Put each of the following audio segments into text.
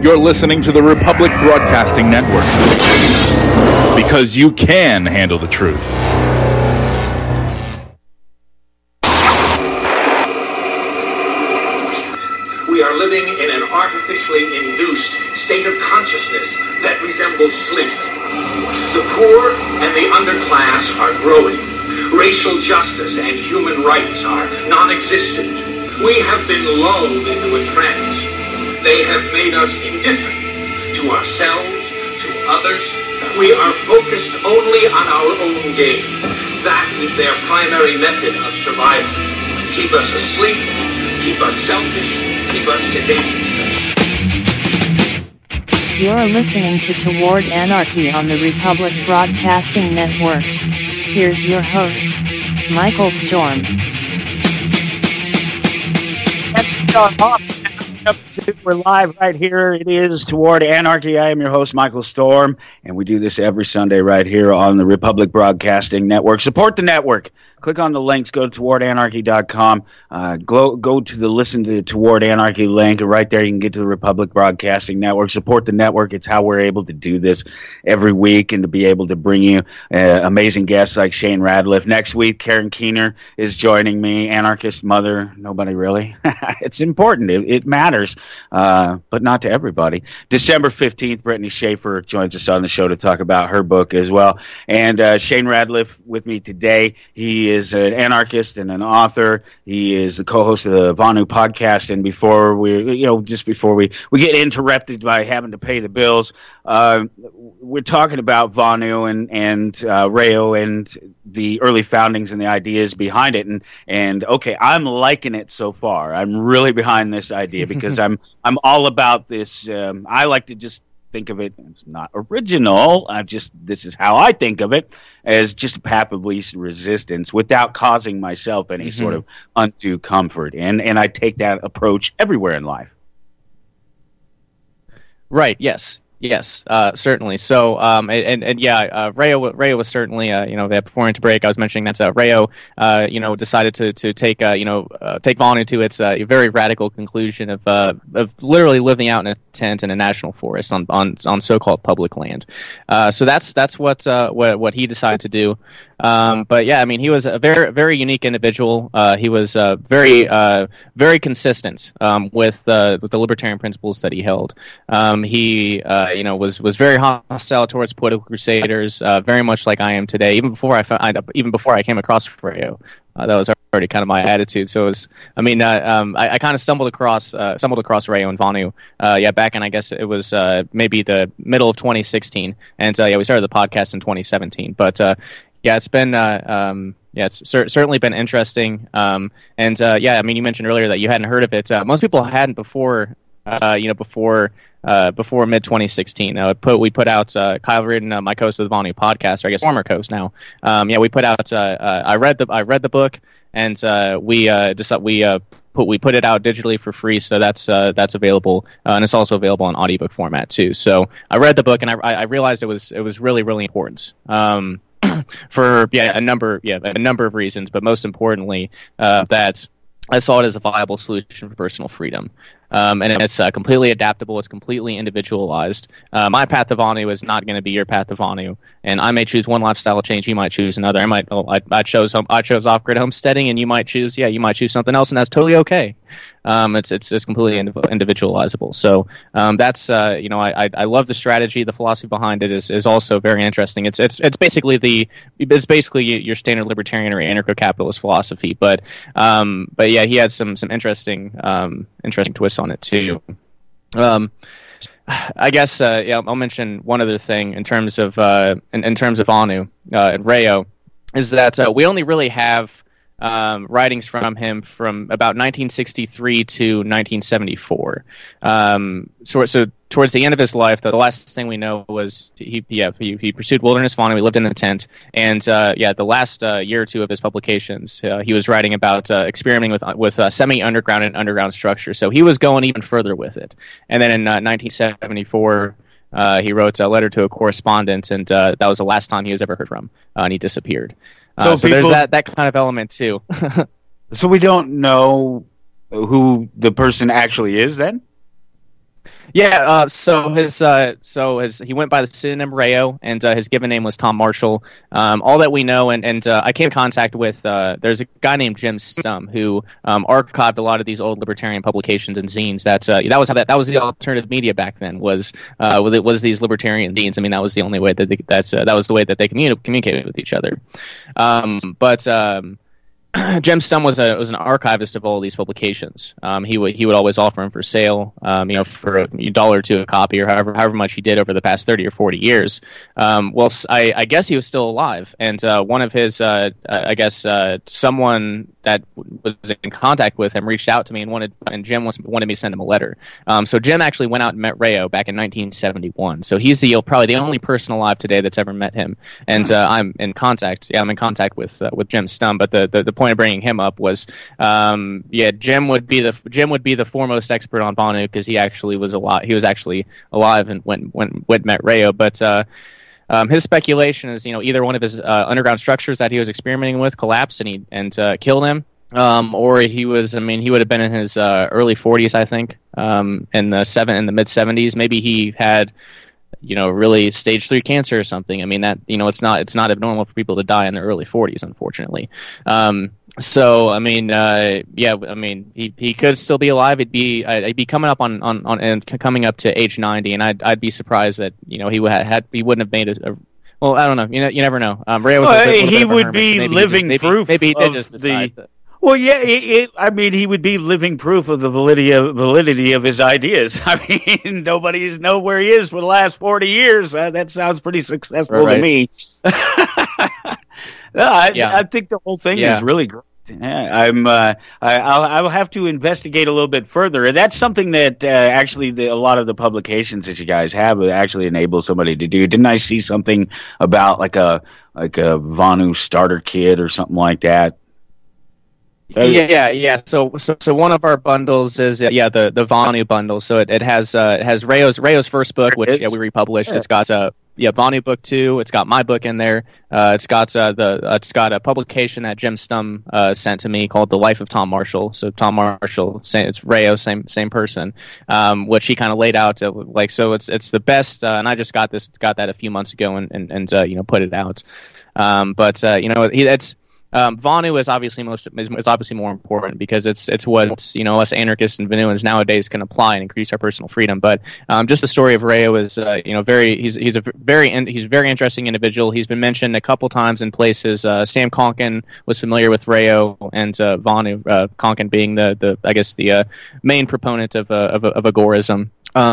You're listening to the Republic Broadcasting Network. Because you can handle the truth. We are living in an artificially induced state of consciousness that resembles sleep. The poor and the underclass are growing. Racial justice and human rights are non-existent. We have been lulled into a trance. They have made us indifferent to ourselves, to others. We are focused only on our own gain. That is their primary method of survival. Keep us asleep, keep us selfish, keep us sedated. You're listening to Toward Anarchy on the Republic Broadcasting Network. Here's your host, Michael Storm. We're live right here. It is Toward Anarchy. I am your host, Michael Storm, and we do this every Sunday right here on the Republic Broadcasting Network. Support the network. Click on the links. Go to towardanarchy.com. Go to the Listen to Toward Anarchy link. And right there you can get to the Republic Broadcasting Network. Support the network. It's how we're able to do this every week and to be able to bring you amazing guests like Shane Radliff. Next week, Karen Keener is joining me. Anarchist mother. Nobody really. It's important. It matters, but not to everybody. December 15th, Brittany Schaefer joins us on the show to talk about her book as well. And Shane Radliff with me today. He is an anarchist and an author. He is the co-host of the Vonu podcast. And before we get interrupted by having to pay the bills, we're talking about Vonu and Rayo and the early foundings and the ideas behind it. And okay, I'm liking it so far. I'm really behind this idea because I'm all about this. I like to just think of it as not original. This is how I think of it, as just a path of least resistance without causing myself any sort of undue comfort. And I take that approach everywhere in life. Right. Yes. Certainly. So, Rayo was certainly, before into break, I was mentioning that Rayo, decided to take Vonu to its very radical conclusion of literally living out in a tent in a national forest on so-called public land. So that's what he decided to do. But yeah, I mean, he was a very, very unique individual. He was very consistent with the libertarian principles that he held. He was very hostile towards political crusaders, very much like I am today. Even before I came across Rayo, that was already kind of my attitude. So it was, I kind of stumbled across Rayo and Vonu, back in, I guess it was maybe the middle of 2016, and we started the podcast in 2017. But it's been it's certainly been interesting. You mentioned earlier that you hadn't heard of it. Most people hadn't before mid 2016. We put out Kyle Reardon, my co-host of the Vonu podcast, or I guess former co-host now. We put out. I read the book, and we put it out digitally for free, so that's available, and it's also available in audiobook format too. So I read the book, and I realized it was really, really important. For a number of reasons, but most importantly, that I saw it as a viable solution for personal freedom. And it's completely adaptable. It's completely individualized. My path to Vonu is not going to be your path to Vonu, and I may choose one lifestyle change. You might choose another. I chose off-grid homesteading, and you might choose something else, and that's totally okay. It's completely individualizable. So that's I love the strategy. The philosophy behind it is also very interesting. It's basically your standard libertarian or anarcho-capitalist philosophy. But he had some interesting twists on it too. I guess I'll mention one other thing in terms of Vonu and Rayo, is that we only really have writings from him from about 1963 to 1974. So towards the end of his life, the last thing we know was he pursued wilderness Vonu. He lived in a tent, and the last year or two of his publications, he was writing about experimenting with semi-underground and underground structure. So he was going even further with it. And then in 1974. He wrote a letter to a correspondent, and that was the last time he was ever heard from, and he disappeared. So there's that kind of element too. So we don't know who the person actually is then? Yeah, he went by the pseudonym Rayo, and his given name was Tom Marshall. All that we know, and I came in contact with, there's a guy named Jim Stum who archived a lot of these old libertarian publications and zines. That was the alternative media back then. Was these libertarian zines? I mean, that was the only way that was the way that they communicated with each other. Jim Stum was an archivist of all these publications. He would always offer them for sale, for $1 or $2 a copy, or however much he did over the past 30 or 40 years. I guess he was still alive, and one of his, someone that was in contact with him reached out to me and Jim wanted me to send him a letter. So Jim actually went out and met Rayo back in 1971. So he's probably the only person alive today that's ever met him, and I'm in contact. Yeah, I'm in contact with Jim Stum. But the point of bringing him up was, Jim would be the foremost expert on Vonu, because he actually was alive. He was actually alive and when met Rayo. But his speculation is, either one of his underground structures that he was experimenting with collapsed and killed him, or he would have been in his early 40s, I think, in the mid 70s. Maybe he had, really stage 3 cancer or something. I mean, that, it's not abnormal for people to die in their early 40s, unfortunately. He could still be alive. He'd be coming up coming up to age 90, and I'd be surprised that he wouldn't have made a well, I don't know. You never know. Ray was he would be living proof. Maybe he did just decide that. Well, yeah, he would be living proof of the validity of his ideas. I mean, nobody's know where he is for the last 40 years. That sounds pretty successful to me. I think the whole thing is really great. Yeah, I'll have to investigate a little bit further. That's something that actually a lot of the publications that you guys have actually enable somebody to do. Didn't I see something about like a Vonu starter kit or something like that? Yeah. So one of our bundles is the Vonu bundle. So it has Rayo's first book, which we republished. Yeah. It's got Vonu book 2. It's got my book in there. It's got a publication that Jim Stum sent to me called The Life of Tom Marshall. So Tom Marshall, it's Rayo, same person, which he kind of laid out so it's the best. And I just got that a few months ago and put it out. It's. Vonu is obviously more important because it's what us anarchists and Vonuans nowadays can apply and increase our personal freedom. But just the story of Rayo is he's a very interesting individual. He's been mentioned a couple times in places. Sam Konkin was familiar with Rayo and Vonu. Konkin being the main proponent of agorism.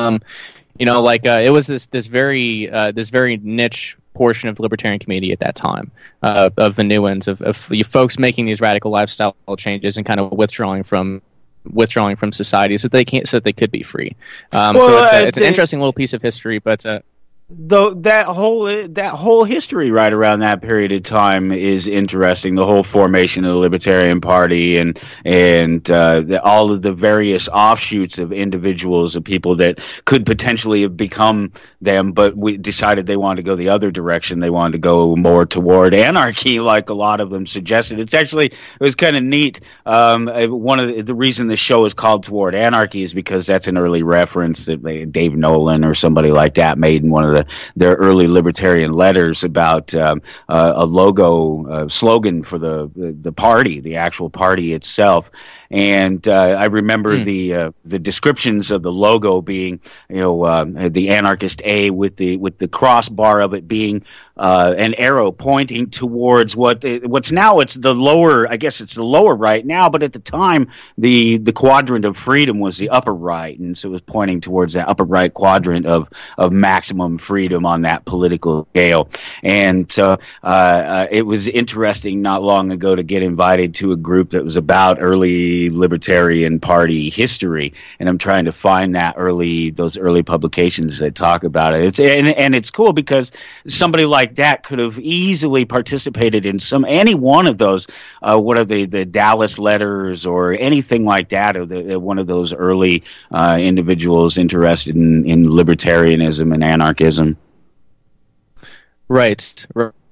It was this very niche portion of the libertarian community at that time, of Vonuans, of you folks making these radical lifestyle changes and kind of withdrawing from society so they could be free. It's an interesting little piece of history, but. That whole history right around that period of time is interesting. The whole formation of the Libertarian Party and all of the various offshoots of individuals, of people that could potentially have become them, but we decided they wanted to go the other direction. They wanted to go more toward anarchy, like a lot of them suggested. It was kind of neat. One of the reason the show is called Toward Anarchy is because that's an early reference that Dave Nolan or somebody like that made in one of their early libertarian letters about a logo slogan for the party, the actual party itself. And I remember the descriptions of the logo being, the anarchist A with the crossbar of it being an arrow pointing towards what's now it's the lower. I guess it's the lower right now, but at the time the quadrant of freedom was the upper right, and so it was pointing towards that upper right quadrant of maximum freedom on that political scale. And so it was interesting not long ago to get invited to a group that was about early Libertarian Party history, and I'm trying to find those early publications that talk about it. It's cool because somebody like that could have easily participated in any one of those, the Dallas letters or anything like that, or one of those early individuals interested in libertarianism and anarchism. Right.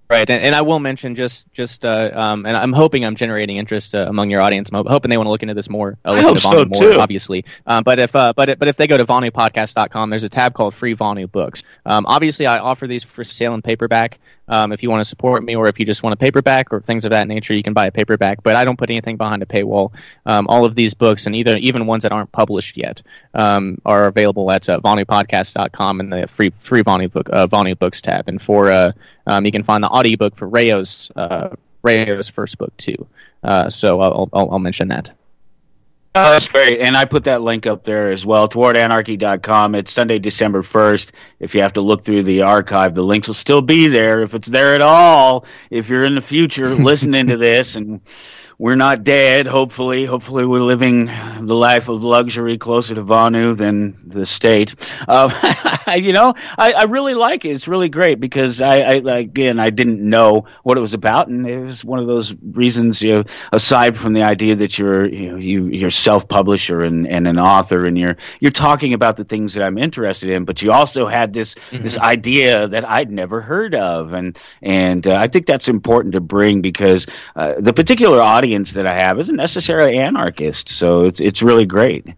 Right, and I will mention and I'm hoping I'm generating interest among your audience. I'm hoping they want to look into this more. I hope so more, too. Obviously, but if they go to VonuPodcast.com, there's a tab called Free Vonu Books. Obviously, I offer these for sale in paperback. If you want to support me, or if you just want a paperback or things of that nature, you can buy a paperback. But I don't put anything behind a paywall. All of these books, and even ones that aren't published yet, are available at VonuPodcast.com in the free Vonu Books tab. And for you can find the audiobook for Rayo's first book too. So I'll mention that. Oh, that's great. And I put that link up there as well, towardanarchy.com. It's Sunday, December 1st. If you have to look through the archive, the links will still be there, if it's there at all. If you're in the future listening to this and we're not dead, hopefully we're living the life of luxury closer to Vonu than the state. I really like it. It's really great because I didn't know what it was about, and it was one of those reasons, aside from the idea that you're self-publisher and an author, and you're talking about the things that I'm interested in, but you also had this idea that I'd never heard of, and I think that's important to bring because the particular audience that I have isn't necessarily anarchist, so it's really great.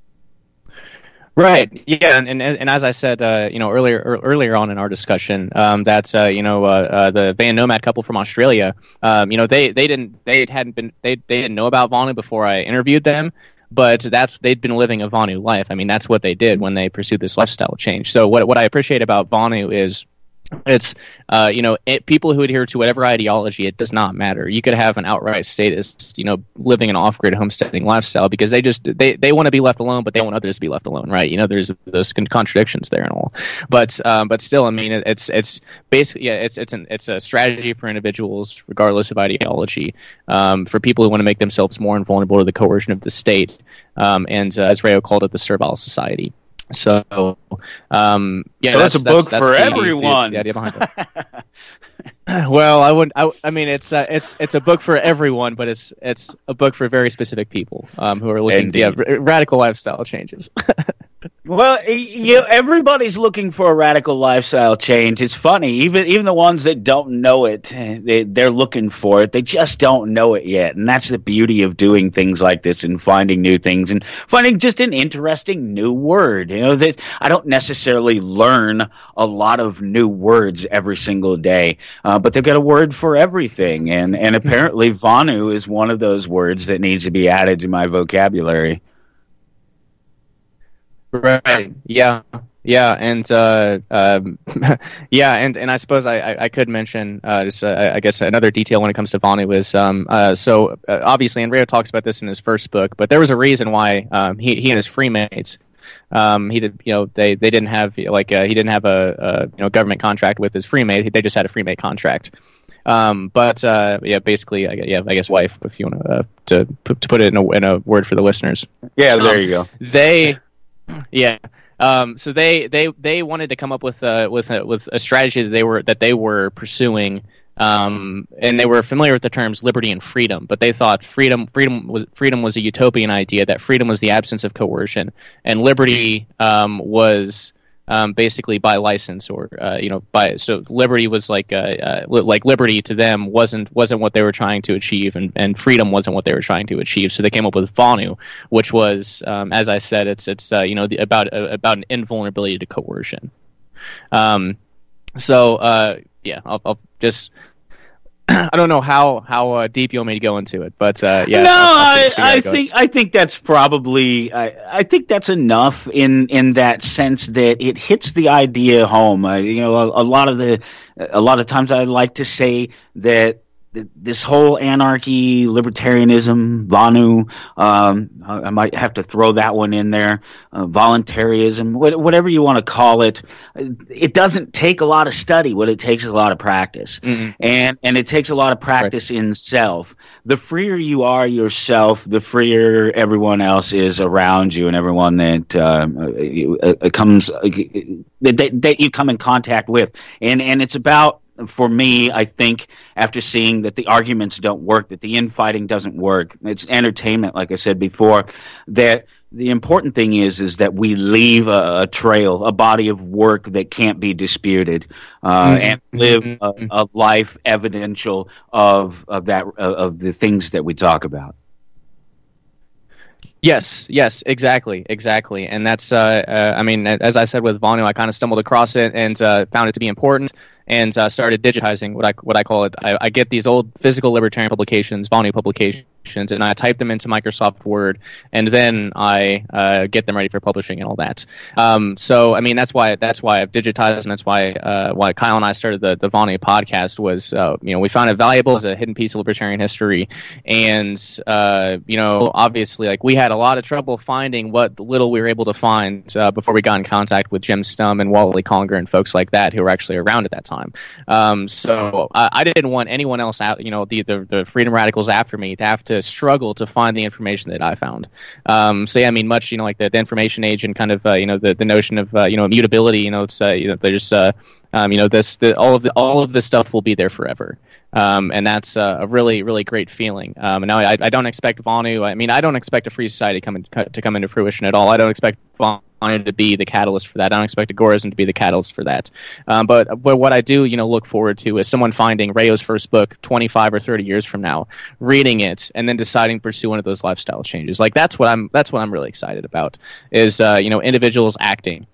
Right. Yeah, and as I said, earlier on in our discussion, that's the Van Nomad couple from Australia. They didn't know about Vonu before I interviewed them, but they'd been living a Vonu life. I mean, that's what they did when they pursued this lifestyle change. So what I appreciate about Vonu is it's people who adhere to whatever ideology, it does not matter. You could have an outright statist, living an off-grid homesteading lifestyle because they want to be left alone, but they want others to be left alone, right? There's those contradictions there and all, but still, I mean, it's basically, yeah, it's a strategy for individuals regardless of ideology, for people who want to make themselves more invulnerable to the coercion of the state, and as Rayo called it, the servile society. So, so that's a book for everyone. The idea behind it. Well, I mean, it's a book for everyone, but it's a book for very specific people who are looking for radical lifestyle changes. Well, everybody's looking for a radical lifestyle change. It's funny, even the ones that don't know it, they're looking for it. They just don't know it yet, and that's the beauty of doing things like this and finding new things and finding just an interesting new word. That I don't necessarily learn a lot of new words every single day, but they've got a word for everything, and apparently Vonu is one of those words that needs to be added to my vocabulary. Right. Yeah. And and I suppose I could mention I guess another detail when it comes to Vonu is obviously, and Rayo talks about this in his first book, but there was a reason why he and his freemates they didn't have he didn't have a government contract with his freemate. They just had a freemate contract. Basically, I guess wife, if you want to put it in a word for the listeners. Yeah, there you go. So they wanted to come up with a strategy that they were pursuing, and they were familiar with the terms liberty and freedom, but they thought freedom was a utopian idea, that freedom was the absence of coercion, and liberty was basically by license, or so liberty was like liberty to them wasn't what they were trying to achieve, and freedom wasn't what they were trying to achieve. So they came up with Vonu, which was, as I said, it's about an invulnerability to coercion. I'll just. I don't know how deep you want me to go into it, but I think that's probably I think that's enough in that sense that it hits the idea home. A lot of times I like to say that this whole anarchy, libertarianism, Vonu, I might have to throw that one in there, voluntarism, whatever you want to call it. It doesn't take a lot of study. What it takes is a lot of practice. Mm-hmm. And it takes a lot of practice in self. The freer you are yourself, the freer everyone else is around you, and everyone that that you come in contact with. And it's about, for me, I think, after seeing that the arguments don't work, that the infighting doesn't work, it's entertainment, like I said before, that the important thing is that we leave a trail, a body of work that can't be disputed, and live a life evidential of the things that we talk about. Yes, exactly, and that's I mean, as I said with Vonu, I kind of stumbled across it and found it to be important, and started digitizing what I call it. I get these old physical libertarian publications, Vonu publications, and I type them into Microsoft Word, and then I get them ready for publishing and all that. So I mean, that's why I've digitized, and that's why Kyle and I started the Vonu podcast. Was we found it valuable as a hidden piece of libertarian history, and obviously, like, we had a lot of trouble finding what little we were able to find before we got in contact with Jim Stum and Wally Conger and folks like that who were actually around at that time. So I didn't want anyone else out, the freedom radicals after me, to have to struggle to find the information that I found. So yeah, I mean, much like the information age and kind of the notion of immutability. There's all of this stuff will be there forever. And that's a really, really great feeling. And now I don't expect Vonu. I mean, I don't expect a free society to come into fruition at all. I don't expect Vonu to be the catalyst for that. I don't expect Agorism to be the catalyst for that. But what I do, look forward to is someone finding Rayo's first book 25 or 30 years from now, reading it, and then deciding to pursue one of those lifestyle changes. Like, that's what I'm really excited about. Is individuals acting.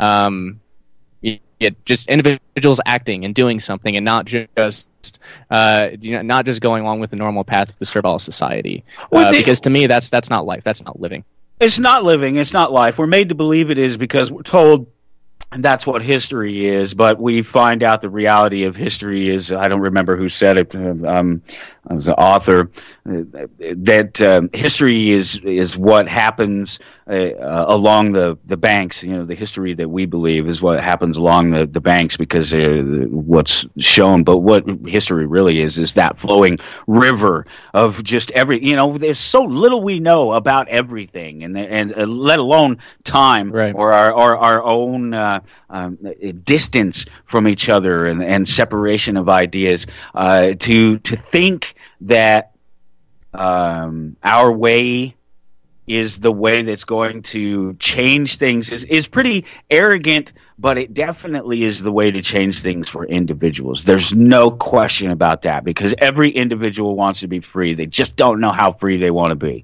Just individuals acting and doing something, and not just going along with the normal path of the servile society. Because to me, that's not life. That's not living. It's not living. It's not life. We're made to believe it is because we're told that's what history is. But we find out the reality of history is, I don't remember who said it. I was an author. That history is what happens along the banks. The history that we believe is what happens along the banks, because what's shown. But what history really is that flowing river of just every. There's so little we know about everything, and let alone time, right, or our own distance from each other and separation of ideas. To think that our way is the way that's going to change things is pretty arrogant, but it definitely is the way to change things for individuals. There's no question about that, because every individual wants to be free. They just don't know how free they want to be.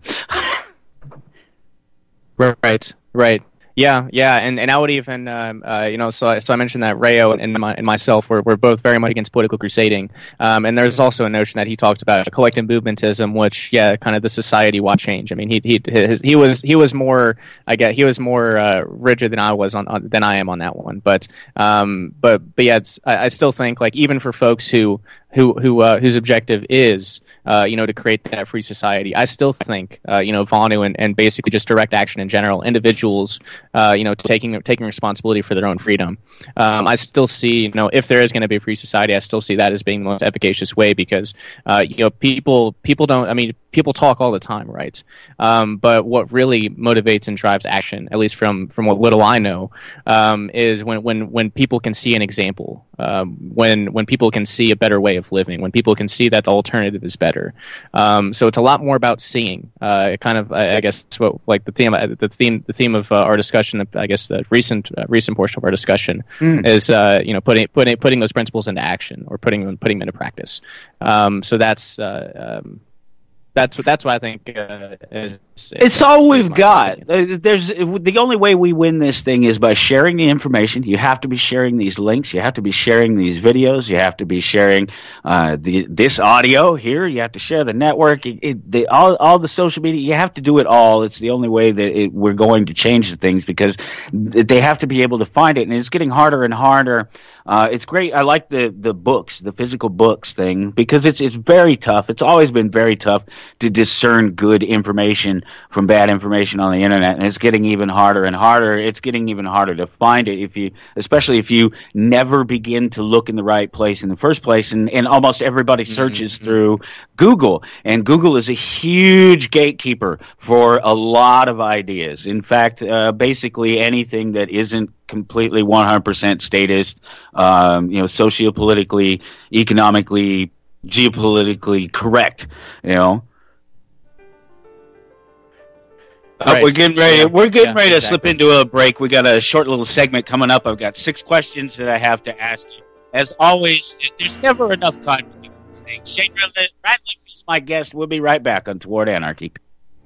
Right. Yeah, and I would even, so I mentioned that Rayo and myself were both very much against political crusading, and there's also a notion that he talked about collective movementism, which, kind of the society-wide change. I mean, he was more, I guess, he was more rigid than I am on that one, but yeah, I still think, like, even for folks whose objective is to create that free society, I still think Vonu and basically just direct action in general, individuals taking responsibility for their own freedom. I still see, if there is going to be a free society, I still see that as being the most efficacious way, because people don't. I mean, people talk all the time, right? But what really motivates and drives action, at least from what little I know, is when people can see an example, when people can see a better way of living, when people can see that the alternative is better. So it's a lot more about seeing. Kind of, I guess, what, like the theme of our discussion. I guess the recent portion of our discussion is putting those principles into action, or putting them into practice. So that's what I think. It's all we've got. There's the only way we win this thing is by sharing the information. You have to be sharing these links. You have to be sharing these videos. You have to be sharing this audio here. You have to share the network. All the social media. You have to do it all. It's the only way that we're going to change the things, because they have to be able to find it, and it's getting harder and harder. It's great. I like the books, the physical books thing, because it's very tough. It's always been very tough to discern good information from bad information on the internet, and it's getting even harder and harder. It's getting even harder to find it, especially if you never begin to look in the right place in the first place. And almost everybody searches through Google, and Google is a huge gatekeeper for a lot of ideas. In fact, basically anything that isn't completely 100% statist, sociopolitically, economically, geopolitically correct, Right. We're getting ready. Yeah. We're getting ready to Exactly. slip into a break. We got a short little segment coming up. I've got 6 questions that I have to ask you. As always, there's never enough time to do these things. Shane Ratliff is my guest. We'll be right back on Toward Anarchy.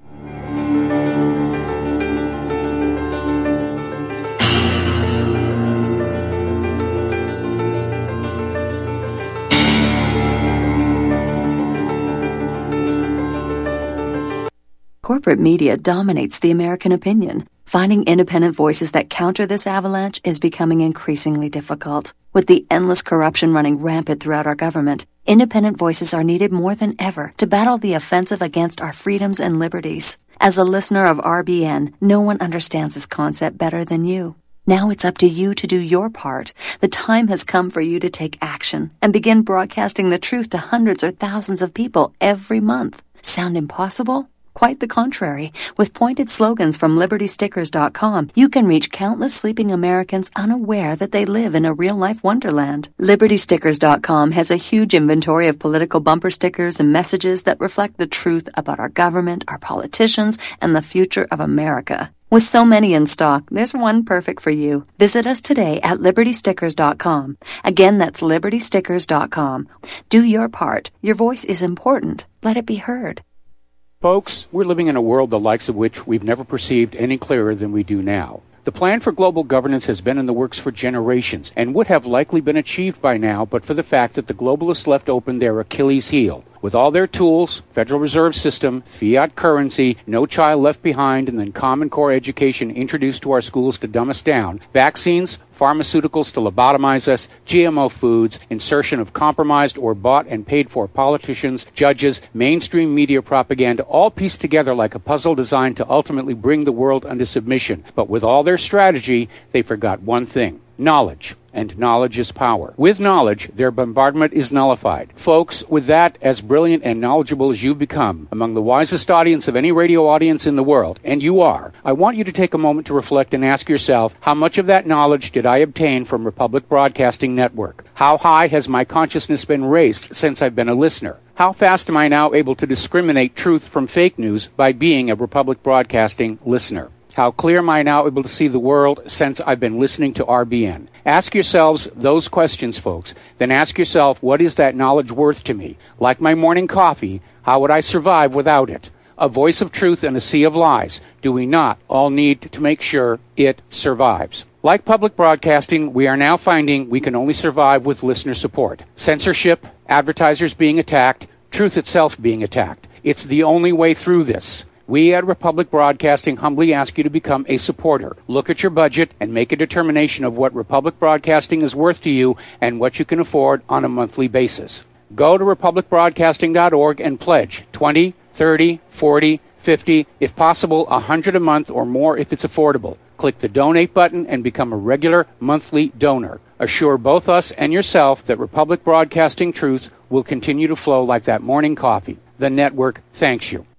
Corporate media dominates the American opinion. Finding independent voices that counter this avalanche is becoming increasingly difficult. With the endless corruption running rampant throughout our government, independent voices are needed more than ever to battle the offensive against our freedoms and liberties. As a listener of RBN, no one understands this concept better than you. Now it's up to you to do your part. The time has come for you to take action and begin broadcasting the truth to hundreds or thousands of people every month. Sound impossible? Quite the contrary. With pointed slogans from LibertyStickers.com, you can reach countless sleeping Americans unaware that they live in a real-life wonderland. LibertyStickers.com has a huge inventory of political bumper stickers and messages that reflect the truth about our government, our politicians, and the future of America. With so many in stock, there's one perfect for you. Visit us today at LibertyStickers.com. Again, that's LibertyStickers.com. Do your part. Your voice is important. Let it be heard. Folks, we're living in a world the likes of which we've never perceived any clearer than we do now. The plan for global governance has been in the works for generations and would have likely been achieved by now but for the fact that the globalists left open their Achilles heel. With all their tools, Federal Reserve System, fiat currency, no child left behind, and then Common Core education introduced to our schools to dumb us down, vaccines, pharmaceuticals to lobotomize us, GMO foods, insertion of compromised or bought and paid for politicians, judges, mainstream media propaganda, all pieced together like a puzzle designed to ultimately bring the world under submission. But with all their strategy, they forgot one thing: knowledge. And knowledge is power. With knowledge, their bombardment is nullified. Folks, with that, as brilliant and knowledgeable as you've become, among the wisest audience of any radio audience in the world, and you are, I want you to take a moment to reflect and ask yourself, how much of that knowledge did I obtain from Republic Broadcasting Network? How high has my consciousness been raised since I've been a listener? How fast am I now able to discriminate truth from fake news by being a Republic Broadcasting listener? How clear am I now able to see the world since I've been listening to RBN? Ask yourselves those questions, folks. Then ask yourself, what is that knowledge worth to me? Like my morning coffee, how would I survive without it? A voice of truth in a sea of lies. Do we not all need to make sure it survives? Like public broadcasting, we are now finding we can only survive with listener support. Censorship, advertisers being attacked, truth itself being attacked. It's the only way through this. We at Republic Broadcasting humbly ask you to become a supporter. Look at your budget and make a determination of what Republic Broadcasting is worth to you and what you can afford on a monthly basis. Go to republicbroadcasting.org and pledge $20, $30, $40, $50, if possible, $100 a month or more if it's affordable. Click the donate button and become a regular monthly donor. Assure both us and yourself that Republic Broadcasting truth will continue to flow like that morning coffee. The network thanks you.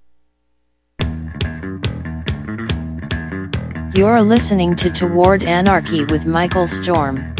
You're listening to Toward Anarchy with Michael Storm.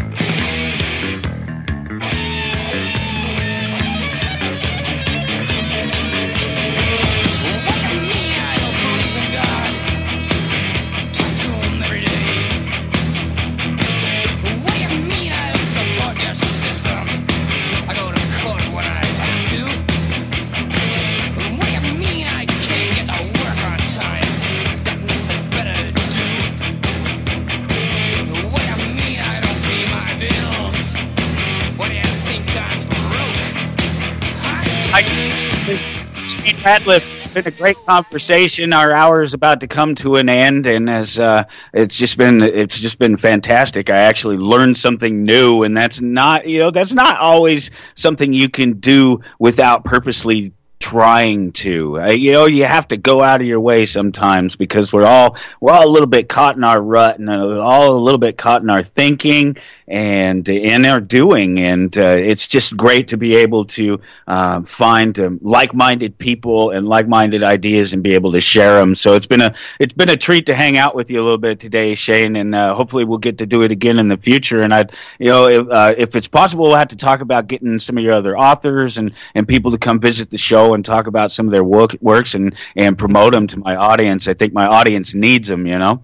Shane Ratliff, it's been a great conversation. Our hour is about to come to an end, and as it's just been fantastic. I actually learned something new, and that's not always something you can do without purposely trying to. You have to go out of your way sometimes because we're all a little bit caught in our rut and all a little bit caught in our thinking and in our doing, and it's just great to be able to find like-minded people and like-minded ideas and be able to share them. So it's been a treat to hang out with you a little bit today, Shane, and hopefully we'll get to do it again in the future. And if it's possible, we'll have to talk about getting some of your other authors and people to come visit the show show and talk about some of their works and promote them to my audience. I think my audience needs them, you know?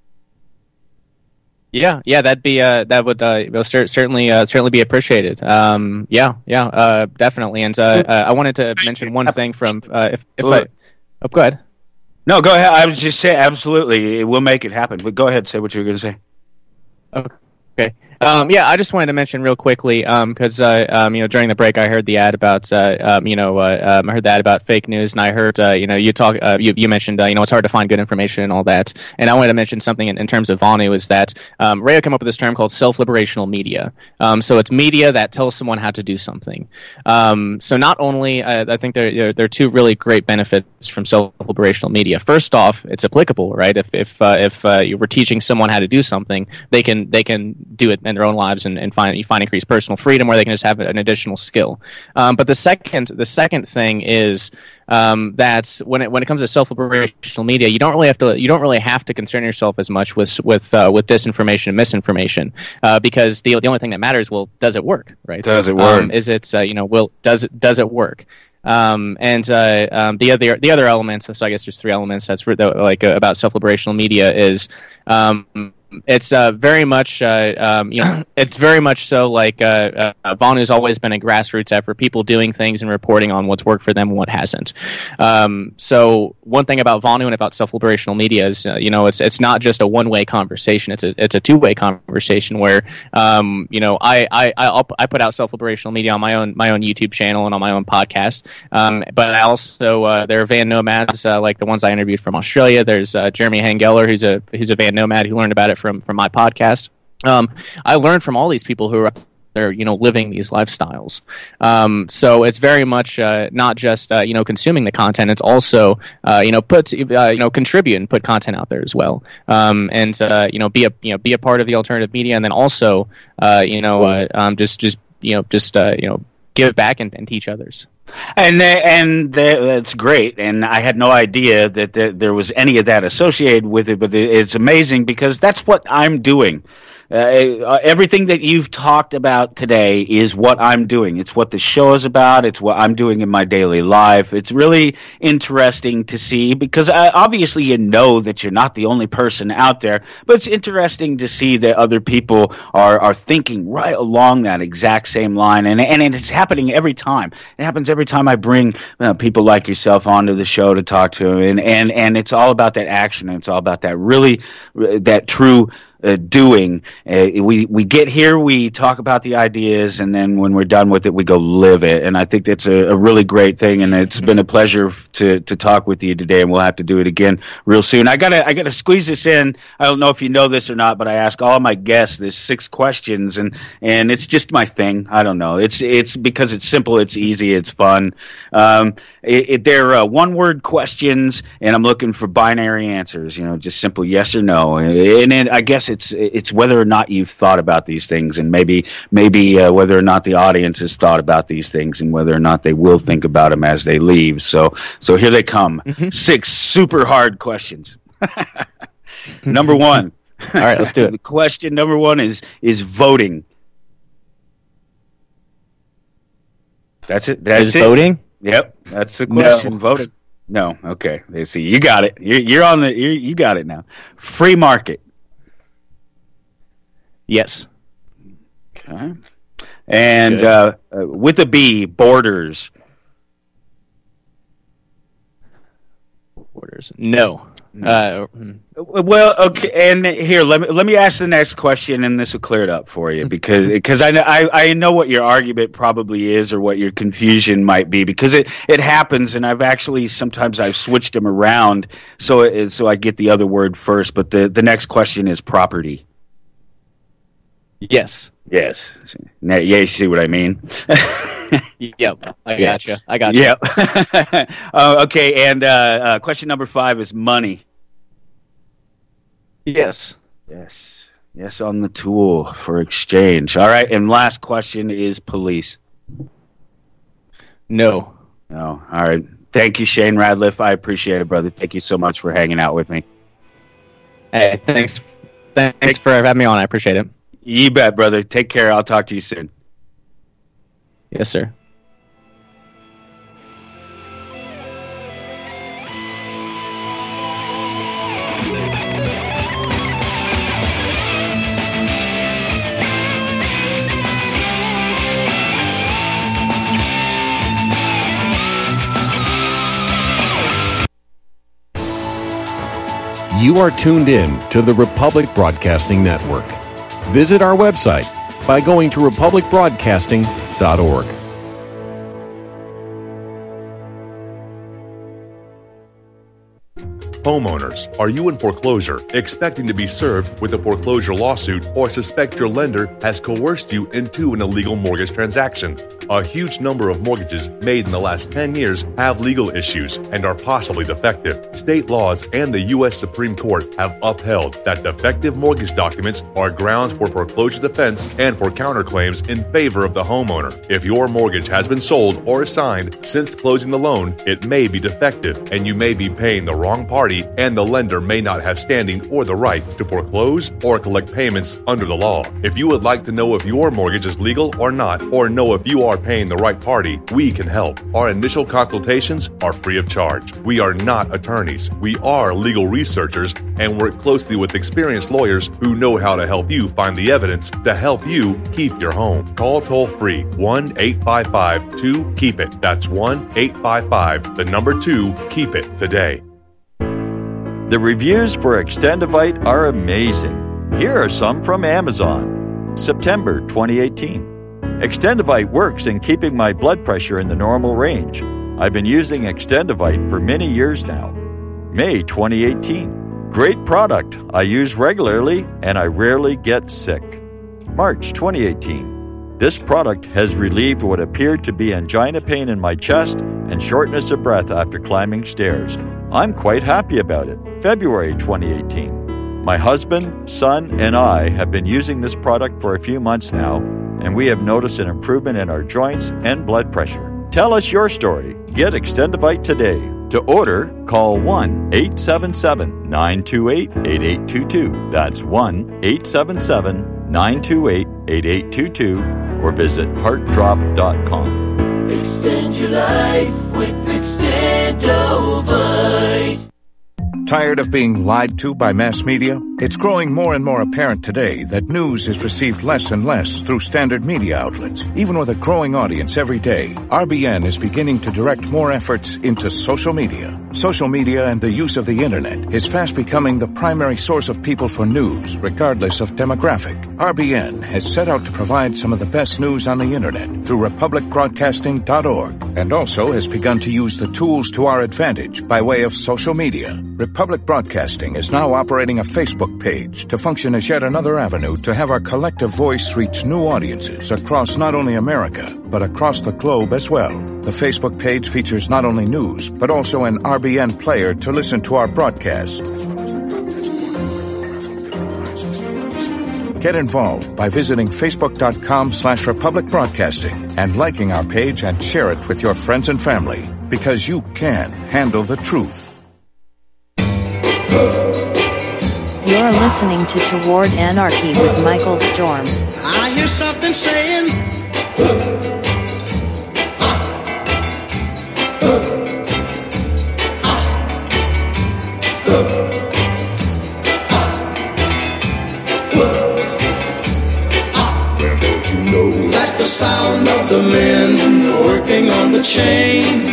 Yeah, that'd be that would certainly be appreciated. Definitely. And I wanted to mention one thing from go ahead. No, go ahead. I was just saying, absolutely, we'll make it happen. But go ahead, say what you were going to say. Okay. I just wanted to mention real quickly because during the break I heard the ad about I heard the ad about fake news, and I heard you mentioned it's hard to find good information and all that, and I wanted to mention something in terms of Vonu is that Rayo came up with this term called self-liberational media. So it's media that tells someone how to do something. So not only I think there are two really great benefits from self-liberational media. First off, it's applicable, right? If you were teaching someone how to do something, they can do it in their own lives and find increased personal freedom, where they can just have an additional skill. But the second thing is that when it comes to self-liberational media, you don't really have to concern yourself as much with disinformation and misinformation, because the only thing that matters, does it work, right? Does it work? Does it work? The other elements, so I guess there's three elements that's about self-liberational media is it's very much it's very much so like Vonu's always been a grassroots effort, people doing things and reporting on what's worked for them and what hasn't. So one thing about Vonu and about self-liberational media is it's not just a one-way conversation, it's a two-way conversation where I put out self-liberational media on my own YouTube channel and on my own podcast, but I also there are van nomads like the ones I interviewed from Australia. There's Jeremy Hangeller, who's a van nomad who learned about it from my podcast. I learned from all these people who are they're living these lifestyles. So it's very much not just consuming the content. It's also contribute and put content out there as well. And be a part of the alternative media, and then also give back and teach others. And that's great. And I had no idea that there was any of that associated with it, but it's amazing because that's what I'm doing. Everything that you've talked about today is what I'm doing. It's what the show is about. It's what I'm doing in my daily life. It's really interesting to see because obviously that you're not the only person out there, but it's interesting to see that other people are thinking right along that exact same line. And it's happening every time. It happens every time I bring people like yourself onto the show to talk to them. And it's all about that action. And it's all about that true doing. We get here, we talk about the ideas, and then when we're done with it, we go live it. And I think that's a really great thing, and it's been a pleasure to talk with you today, and we'll have to do it again real soon. I gotta squeeze this in. I don't know if you know this or not, but I ask all of my guests this 6 questions, and it's just my thing. I don't know. It's because it's simple, it's easy, it's fun. They're one-word questions, and I'm looking for binary answers. Just simple yes or no. And then I guess it's whether or not you've thought about these things, and maybe whether or not the audience has thought about these things, and whether or not they will think about them as they leave. So here they come. 6 super hard questions. Number 1. All right, let's do it. The question number 1 is voting. That's it. That's it. Voting? Yep, that's the question. No. Voting. No. Okay. Let's see. You got it. You're on the. You got it now. Free market. Yes. Okay. And with a B, borders. Borders. No. Well, okay. And here, let me ask the next question, and this will clear it up for you because I know what your argument probably is, or what your confusion might be, because it happens, and sometimes I've switched them around so I get the other word first. But the next question is property. Yes. Now, you see what I mean? Yep. I got you. Yep. Okay. And question number 5 is money. Yes. Yes, on the tool for exchange. All right. And last question is police. No. All right. Thank you, Shane Radliff. I appreciate it, brother. Thank you so much for hanging out with me. Hey, thanks for having me on. I appreciate it. You bet, brother. Take care. I'll talk to you soon. Yes, sir. You are tuned in to the Republic Broadcasting Network. Visit our website by going to republicbroadcasting.org. Homeowners, are you in foreclosure, expecting to be served with a foreclosure lawsuit, or suspect your lender has coerced you into an illegal mortgage transaction? A huge number of mortgages made in the last 10 years have legal issues and are possibly defective. State laws and the U.S. Supreme Court have upheld that defective mortgage documents are grounds for foreclosure defense and for counterclaims in favor of the homeowner. If your mortgage has been sold or assigned since closing the loan, it may be defective and you may be paying the wrong party, and the lender may not have standing or the right to foreclose or collect payments under the law. If you would like to know if your mortgage is legal or not, or know if you are paying the right party, we can help. Our initial consultations are free of charge. We are not attorneys. We are legal researchers and work closely with experienced lawyers who know how to help you find the evidence to help you keep your home. Call toll-free 1-855-2-KEEP-IT. That's 1-855-2-KEEP-IT today. The reviews for Extendivite are amazing. Here are some from Amazon. September 2018. Extendivite works in keeping my blood pressure in the normal range. I've been using Extendivite for many years now. May 2018. Great product. I use regularly and I rarely get sick. March 2018. This product has relieved what appeared to be angina pain in my chest and shortness of breath after climbing stairs. I'm quite happy about it. February 2018. My husband, son, and I have been using this product for a few months now, and we have noticed an improvement in our joints and blood pressure. Tell us your story. Get Extendivite today. To order, call 1-877-928-8822. That's 1-877-928-8822, or visit heartdrop.com. Extend your life with Extendovite. Tired of being lied to by mass media? It's growing more and more apparent today that news is received less and less through standard media outlets. Even with a growing audience every day, RBN is beginning to direct more efforts into social media. Social media and the use of the internet is fast becoming the primary source of people for news, regardless of demographic. RBN has set out to provide some of the best news on the internet through republicbroadcasting.org, and also has begun to use the tools to our advantage by way of social media. Republic Broadcasting is now operating a Facebook page to function as yet another avenue to have our collective voice reach new audiences across not only America, but across the globe as well. The Facebook page features not only news, but also an RBN player to listen to our broadcasts. Get involved by visiting facebook.com/Republic Broadcasting and liking our page and share it with your friends and family, because you can handle the truth. You're listening to Toward Anarchy with Michael Storm. I hear something saying, that's the sound of the men working on the chain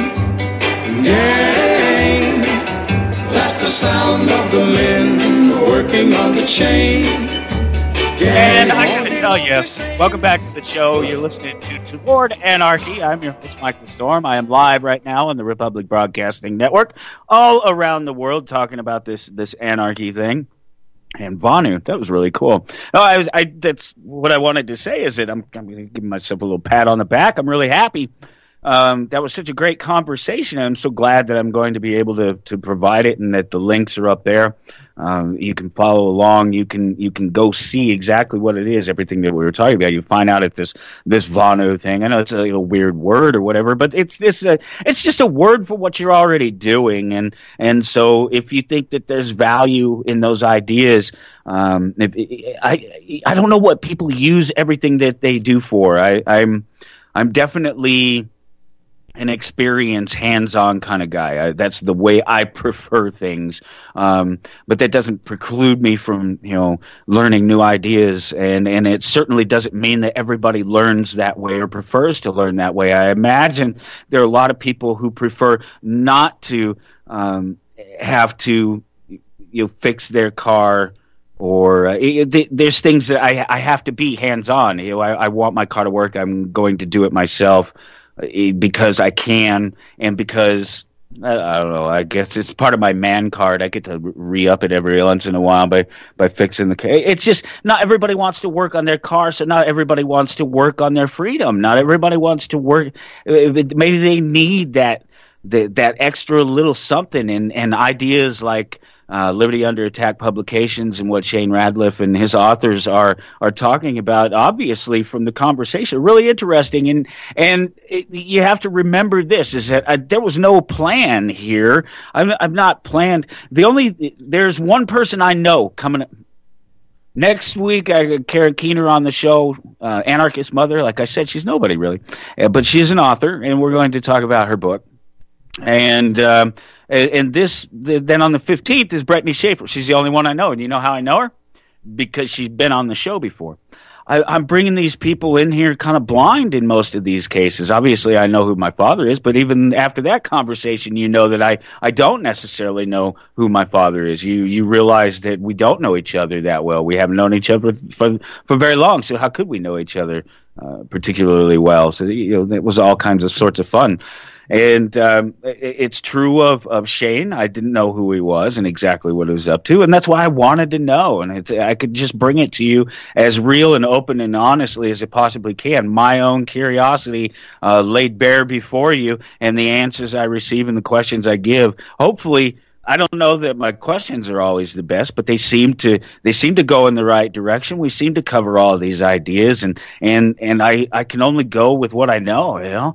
gang. That's the sound of the men working on the chain gang. And I gotta tell you, welcome back to the show. You're listening to Toward Anarchy. I'm your host, Michael Storm. I am live right now on the Republic Broadcasting Network, all around the world, talking about this anarchy thing. And Vonu, that was really cool. No, that's what I wanted to say, is that I'm going to give myself a little pat on the back. I'm really happy. That was such a great conversation. I'm so glad that I'm going to be able to provide it, and that the links are up there. You can follow along. You can go see exactly what it is, everything that we were talking about. You find out if this Vonu thing, I know it's a weird word or whatever, but it's just a word for what you're already doing. And so if you think that there's value in those ideas, I don't know what people use everything that they do for. I'm definitely an experienced, hands-on kind of guy. That's the way I prefer things. But that doesn't preclude me from, learning new ideas. And it certainly doesn't mean that everybody learns that way or prefers to learn that way. I imagine there are a lot of people who prefer not to have to fix their car, or there's things that I have to be hands-on. I want my car to work. I'm going to do it myself because I can, and because I don't know. I guess it's part of my man card. I get to re-up it every once in a while by fixing the car. It's just not everybody wants to work on their car, so not everybody wants to work on their freedom. Not everybody wants to work. Maybe they need that extra little something, and ideas like Liberty Under Attack Publications and what Shane Radliff and his authors are talking about, obviously from the conversation, really interesting. And you have to remember this, is that there was no plan here. I've not planned. There's one person I know coming up. Next week, I got Karen Keener on the show, Anarchist Mother. Like I said, she's nobody really, but she's an author, and we're going to talk about her book. And then on the 15th is Brittany Schaefer. She's the only one I know. And you know how I know her? Because she's been on the show before. I'm bringing these people in here kind of blind in most of these cases. Obviously, I know who my father is, but even after that conversation, you know that I don't necessarily know who my father is. You realize that we don't know each other that well. We haven't known each other for very long, so how could we know each other particularly well? So, it was all kinds of sorts of fun. And it's true of Shane. I didn't know who he was and exactly what he was up to, and that's why I wanted to know. And I could just bring it to you as real and open and honestly as it possibly can. My own curiosity laid bare before you, and the answers I receive and the questions I give. Hopefully, I don't know that my questions are always the best, but they seem to go in the right direction. We seem to cover all of these ideas, and I can only go with what I know.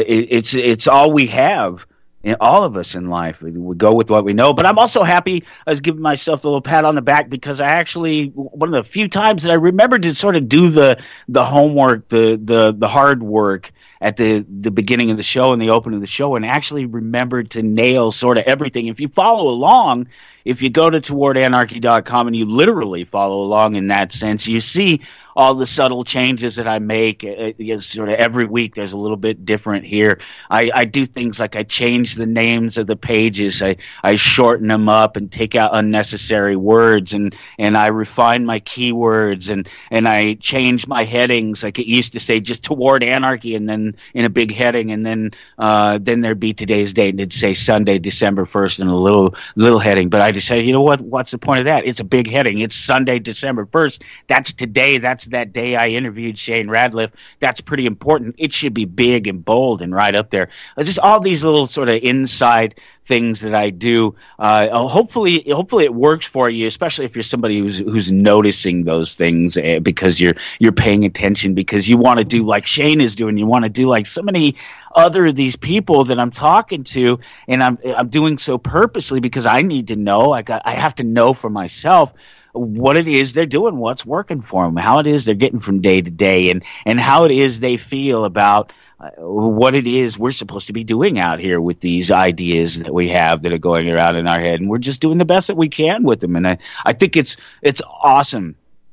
It's all we have, all of us in life. We go with what we know. But I'm also happy. I was giving myself a little pat on the back because I actually, one of the few times that I remembered to sort of do the homework, the hard work at the beginning of the show and the opening of the show, and actually remembered to nail sort of everything. If you follow along, if you go to towardanarchy.com and you literally follow along in that sense, you see all the subtle changes that I make. Sort of every week there's a little bit different here. I do things like I change the names of the pages. I shorten them up and take out unnecessary words, and I refine my keywords, and I change my headings. Like it used to say just Toward Anarchy and then in a big heading, and then there'd be today's date and it'd say Sunday, December 1st in a little heading. But I just say, you know what? What's the point of that? It's a big heading. It's Sunday, December 1st. That's today. That's that day I interviewed Shane Radliff. That's pretty important. It should be big and bold and right up there. It's just all these little sort of inside things that I do. Hopefully it works for you, especially if you're somebody who's noticing those things because you're paying attention, because you want to do like Shane is doing. You want to do like so many other of these people that I'm talking to, and I'm doing so purposely because I need to know. I have to know for myself what it is they're doing, what's working for them, how it is they're getting from day to day, and how it is they feel about what it is we're supposed to be doing out here with these ideas that we have that are going around in our head, and we're just doing the best that we can with them. And I think it's awesome.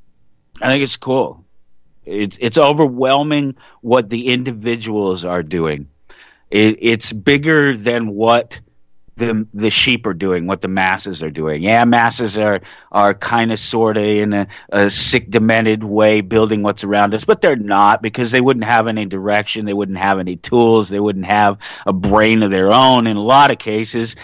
I think it's cool. It's overwhelming what the individuals are doing. It's bigger than what the sheep are doing, what the masses are doing. Yeah, masses are kind of sort of in a sick, demented way building what's around us, but they're not, because they wouldn't have any direction, they wouldn't have any tools, they wouldn't have a brain of their own in a lot of cases,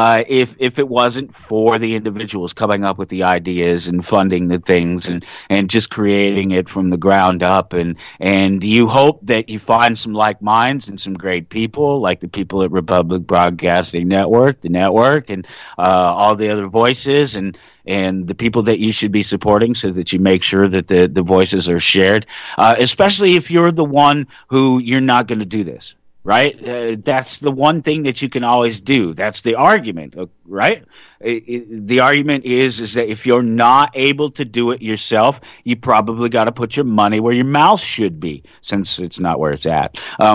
if it wasn't for the individuals coming up with the ideas and funding the things and just creating it from the ground up. And you hope that you find some like minds and some great people, like the people at Republic Broadcasting Network, the network, and all the other voices, and the people that you should be supporting, so that you make sure that the voices are shared, especially if you're the one who you're not going to do this. Right? That's the one thing that you can always do. That's the argument, right? The argument is that if you're not able to do it yourself, you probably got to put your money where your mouth should be, since it's not where it's at.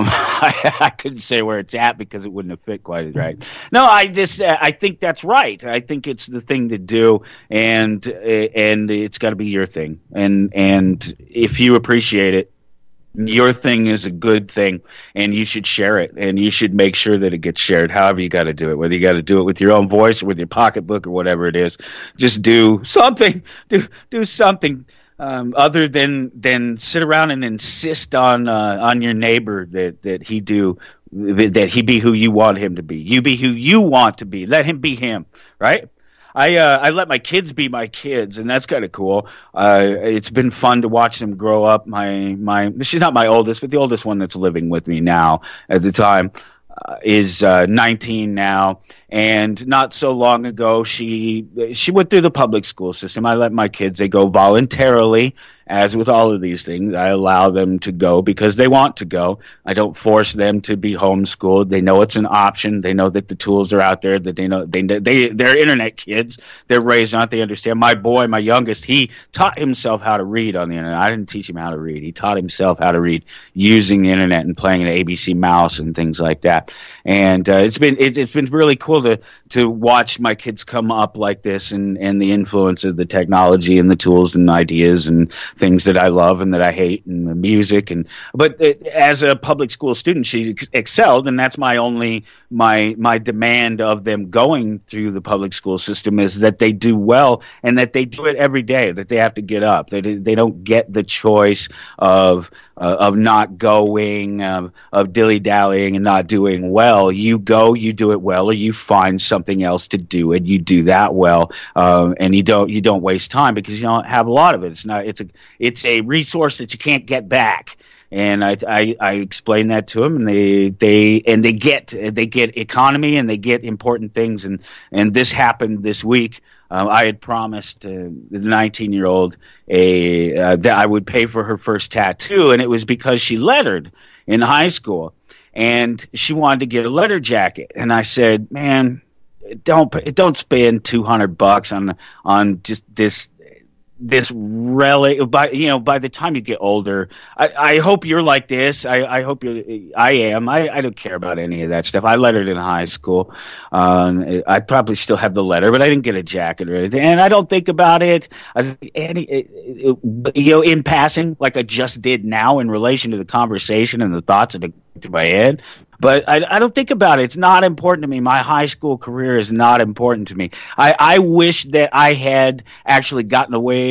I couldn't say where it's at because it wouldn't have fit quite as right. No, I think that's right. I think it's the thing to do, and it's got to be your thing. And if you appreciate it, Your thing is a good thing, and you should share it, and you should make sure that it gets shared. However you got to do it, whether you got to do it with your own voice or with your pocketbook or whatever it is, just do something. Do something other than sit around and insist on your neighbor that he be who you want him to be. You be who you want to be. Let him be him. Right. I let my kids be my kids, and that's kind of cool. It's been fun to watch them grow up. She's not my oldest, but the oldest one that's living with me now at the time is 19 now. And not so long ago, she went through the public school system. I let my kids, they go voluntarily. As with all of these things, I allow them to go because they want to go. I don't force them to be homeschooled. They know it's an option. They know that the tools are out there. That they're internet kids. They're raised on it. They understand. My boy, my youngest, he taught himself how to read on the internet. I didn't teach him how to read. He taught himself how to read using the internet and playing an ABC mouse and things like that. And it's been really cool to watch my kids come up like this, and the influence of the technology and the tools and ideas and things that I love and that I hate, and the music. But as a public school student, she excelled, and that's my demand of them going through the public school system is that they do well, and that they do it every day, that they have to get up. They don't get the choice of not going, of dilly-dallying and not doing well. You go, you do it well, or you find something else to do, and you do that well, and you don't waste time because you don't have a lot of it. It's a resource that you can't get back. And I explain that to them, and they get economy, and they get important things, and this happened this week. I had promised the 19-year-old that I would pay for her first tattoo, and it was because she lettered in high school, and she wanted to get a letter jacket. And I said, "Man, don't spend $200 on just this relic. By the time you get older, I hope you're like this. I hope I am. I don't care about any of that stuff. I lettered in high school. I probably still have the letter, but I didn't get a jacket or anything. And I don't think about it, in passing, like I just did now in relation to the conversation and the thoughts that go through my head. But I don't think about it. It's not important to me. My high school career is not important to me. I wish that I had actually left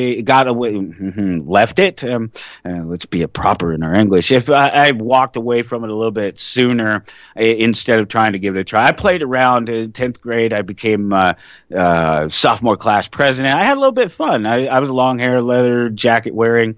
it. Let's be proper in our English. If I walked away from it a little bit sooner instead of trying to give it a try. I played around in 10th grade. I became sophomore class president. I had a little bit of fun. I was a long hair, leather jacket wearing.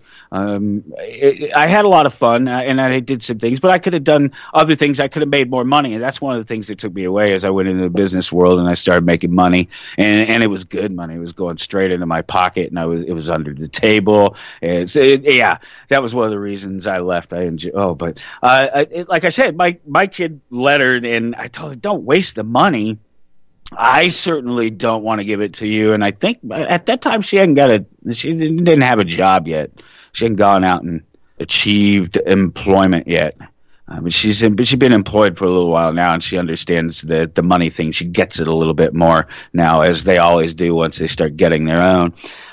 I had a lot of fun, and I did some things, but I could have done other things. I could have made more money, and that's one of the things that took me away as I went into the business world and I started making money, and it was good money. It was going straight into my pocket, and it was under the table. That was one of the reasons I left. Like I said, my kid lettered, and I told her, don't waste the money. I certainly don't want to give it to you. And I think at that time she didn't have a job yet. She hadn't gone out and achieved employment yet. But she's been employed for a little while now, and she understands the money thing. She gets it a little bit more now, as they always do once they start getting their own.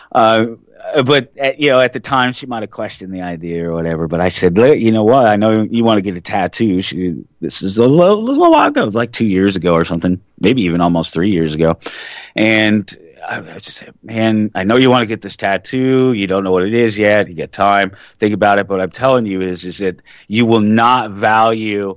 But at the time she might have questioned the idea or whatever. But I said, you know what? I know you want to get a tattoo. This is a little while ago. It was like 2 years ago or something, maybe even almost 3 years ago. And I just said, man, I know you want to get this tattoo. You don't know what it is yet. You get time. Think about it. But what I'm telling you is that you will not value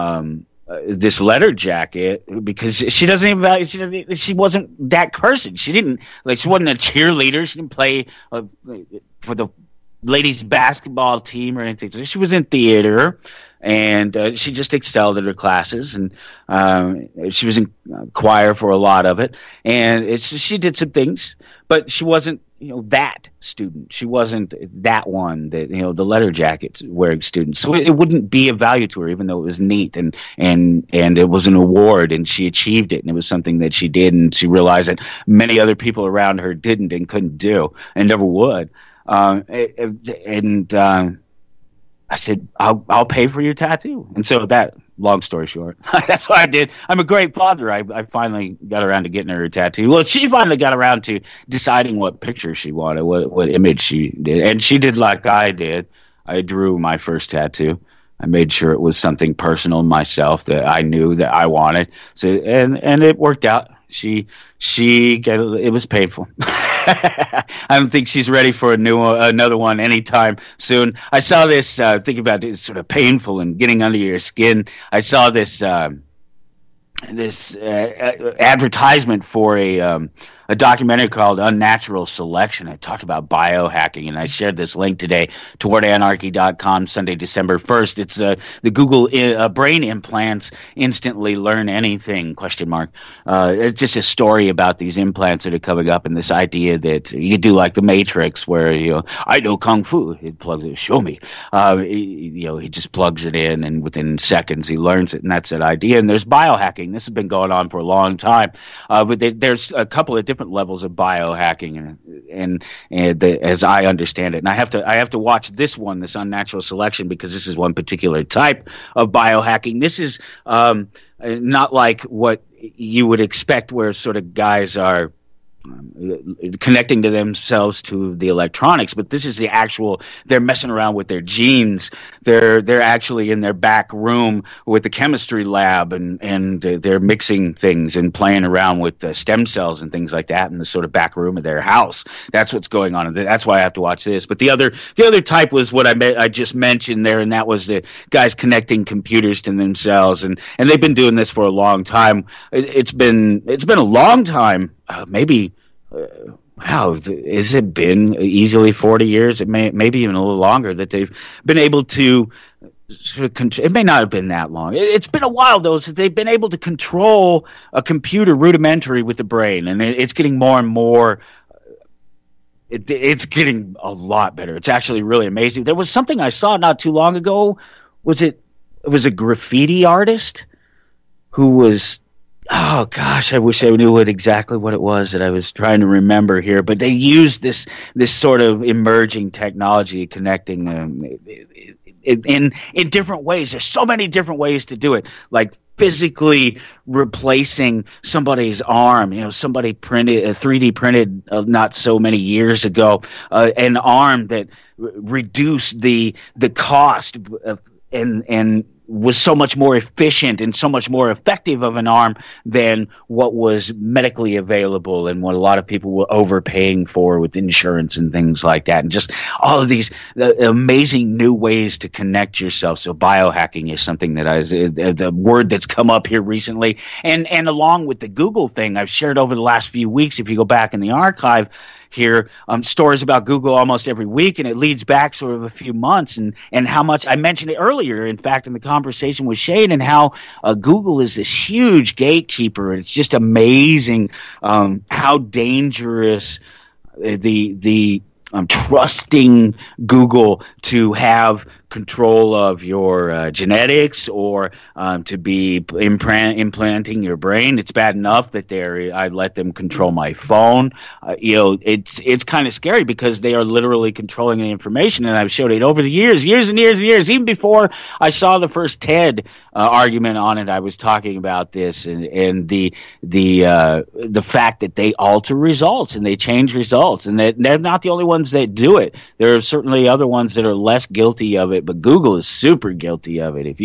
this letter jacket because she doesn't even value. She wasn't that person. She wasn't a cheerleader. She didn't play for the ladies basketball team or anything. She was in theater. And she just excelled at her classes, and she was in choir for a lot of it. And she did some things, but she wasn't, that student. She wasn't that one that the letter jackets wearing student. So it wouldn't be of value to her, even though it was neat and it was an award, and she achieved it, and it was something that she did, and she realized that many other people around her didn't and couldn't do and never would. I said, I'll pay for your tattoo. And so that, long story short, that's what I did. I'm a great father. I finally got around to getting her a tattoo. Well, she finally got around to deciding what picture she wanted, what image she did. And she did like I did. I drew my first tattoo. I made sure it was something personal myself that I knew that I wanted. So and it worked out. It was painful. I don't think she's ready for another one anytime soon. I saw this. Think about it, it's sort of painful and getting under your skin. I saw this advertisement for a documentary called Unnatural Selection. I talked about biohacking, and I shared this link today, towardanarchy.com, Sunday, December 1st. It's the Google brain implants instantly learn anything, ? It's just a story about these implants that are coming up, and this idea that you do like the Matrix, where, I know Kung Fu. It plugs it, show me. He just plugs it in, and within seconds he learns it, and that's that idea. And there's biohacking. This has been going on for a long time, but there's a couple of different levels of biohacking, and as I understand it, and I have to watch this Unnatural Selection, because this is one particular type of biohacking. This is not like what you would expect, where sort of guys are connecting to themselves to the electronics, but this is the actual, they're messing around with their genes. They're actually in their back room with the chemistry lab, and they're mixing things and playing around with the stem cells and things like that in the sort of back room of their house. That's what's going on. That's why I have to watch this. But the other type was what I just mentioned there, and that was the guys connecting computers to themselves, and they've been doing this for a long time. It's been a long time, maybe. Wow, has it been easily 40 years? It maybe even a little longer that they've been able to sort of it may not have been that long. It's been a while, though, that they've been able to control a computer rudimentary with the brain, and it's getting more and more. It's getting a lot better. It's actually really amazing. There was something I saw not too long ago. It was a graffiti artist who was. Oh gosh, I wish I knew exactly what it was that I was trying to remember here. But they used this sort of emerging technology, connecting in different ways. There's so many different ways to do it, like physically replacing somebody's arm. Somebody printed 3D printed not so many years ago an arm that reduced the cost and was so much more efficient and so much more effective of an arm than what was medically available and what a lot of people were overpaying for with insurance and things like that. And just all of these amazing new ways to connect yourself. So biohacking is something that the word that's come up here recently. And along with the Google thing I've shared over the last few weeks, if you go back in the archive, here, stories about Google almost every week, and it leads back sort of a few months, and how much I mentioned it earlier, in fact, in the conversation with Shane, and how Google is this huge gatekeeper. It's just amazing how dangerous the trusting Google to have control of your genetics or to be implanting your brain. It's bad enough that I let them control my phone. It's kind of scary because they are literally controlling the information, and I've showed it over the years and years. Even before I saw the first TED argument on it, I was talking about this and the fact that they alter results and they change results, and that they're not the only ones that do it. There are certainly other ones that are less guilty of it, but Google is super guilty of it.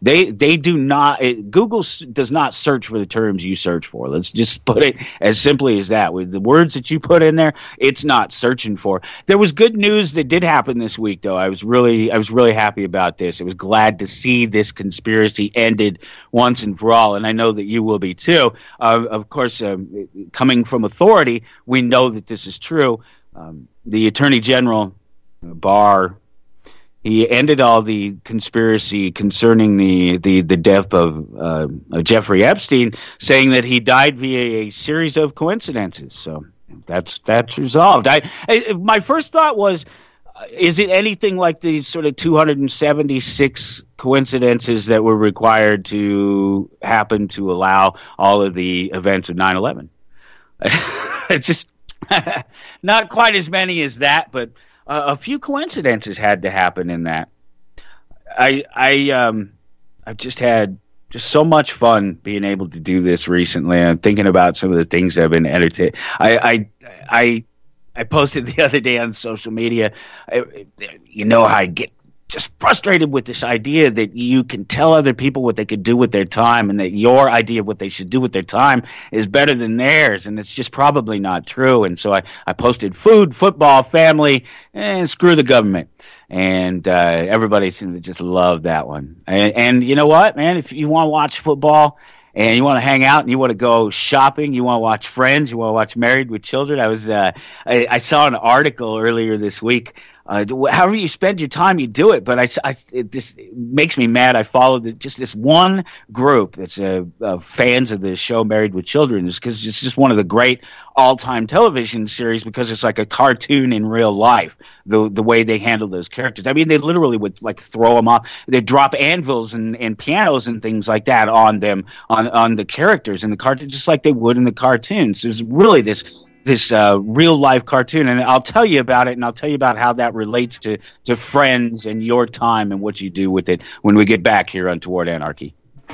Google does not search for the terms you search for. Let's just put it as simply as that. With the words that you put in there, it's not searching for. There was good news that did happen this week, though. I was really happy about this. I was glad to see this conspiracy ended once and for all, and I know that you will be too. Of course, coming from authority, we know that this is true. The Attorney General, Barr, he ended all the conspiracy concerning the death of Jeffrey Epstein, saying that he died via a series of coincidences. So that's resolved. My first thought was, is it anything like the sort of 276 coincidences that were required to happen to allow all of the events of 9/11? It's just not quite as many as that, but a few coincidences had to happen in that. I've just had so much fun being able to do this recently. I'm thinking about some of the things that have been edited. I posted the other day on social media. You know how I get just frustrated with this idea that you can tell other people what they could do with their time and that your idea of what they should do with their time is better than theirs, and it's just probably not true. And so I posted food, football, family, and screw the government. And everybody seemed to just love that one. And you know what, man? If you want to watch football and you want to hang out and you want to go shopping, you want to watch Friends, you want to watch Married with Children, I saw an article earlier this week. However you spend your time, you do it. But this makes me mad. I followed just this one group that's fans of the show Married with Children, because it's just one of the great all-time television series, because it's like a cartoon in real life, the way they handle those characters. I mean, they literally would like throw them off. They'd drop anvils and pianos and things like that on them, on the characters in the cartoon, just like they would in the cartoons. There's really this real life cartoon, and I'll tell you about it, and I'll tell you about how that relates to Friends and your time and what you do with it when we get back here on Toward Anarchy.